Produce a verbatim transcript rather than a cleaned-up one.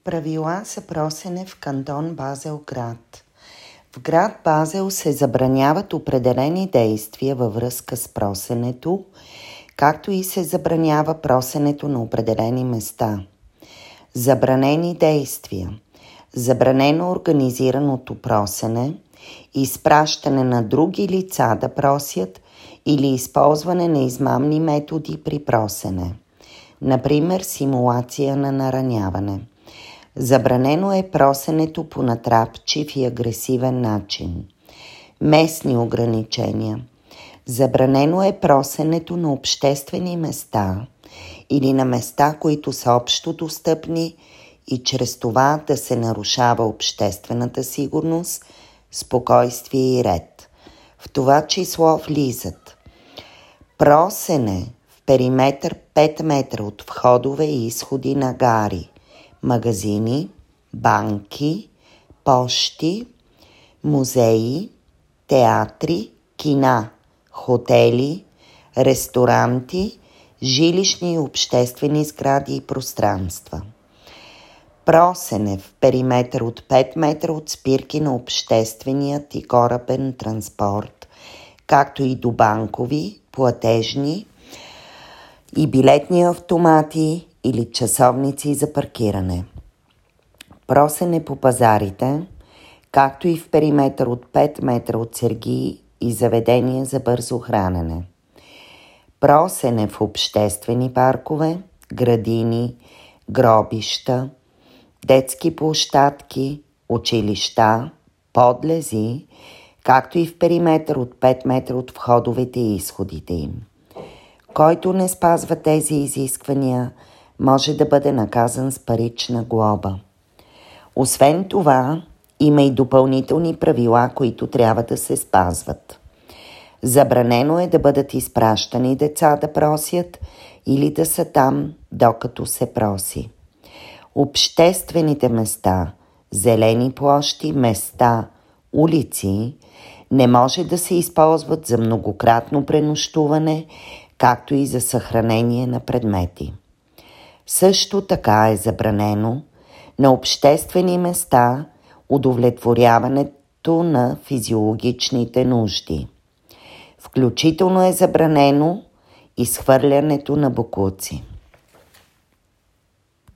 Правила за просене в кантон Базел-град. В град Базел се забраняват определени действия във връзка с просенето, както и се забранява просенето на определени места. Забранени действия. Забранено организираното просене, изпращане на други лица да просят или използване на измамни методи при просене. Например, симулация на нараняване. Забранено е просенето по натрапчив и агресивен начин. Местни ограничения. Забранено е просенето на обществени места или на места, които са общо достъпни и чрез това да се нарушава обществената сигурност, спокойствие и ред. В това число влизат просене в периметър пет метра от входове и изходи на гари, магазини, банки, пощи, музеи, театри, кина, хотели, ресторанти, жилищни и обществени сгради и пространства. Просене в периметър от пет метра от спирки на общественият и корабен транспорт, както и до банкови, платежни и билетни автомати или часовници за паркиране. Просене по пазарите, както и в периметър от пет метра от сергии и заведения за бързо хранене. Просене в обществени паркове, градини, гробища, детски площадки, училища, подлези, както и в периметър от пет метра от входовете и изходите им. Който не спазва тези изисквания, може да бъде наказан с парична глоба. Освен това, има и допълнителни правила, които трябва да се спазват. Забранено е да бъдат изпращани деца да просят или да са там, докато се проси. Обществените места, зелени площи, места, улици не може да се използват за многократно пренощуване, както и за съхранение на предмети. Също така е забранено на обществени места удовлетворяването на физиологичните нужди. Включително е забранено изхвърлянето на боклуци.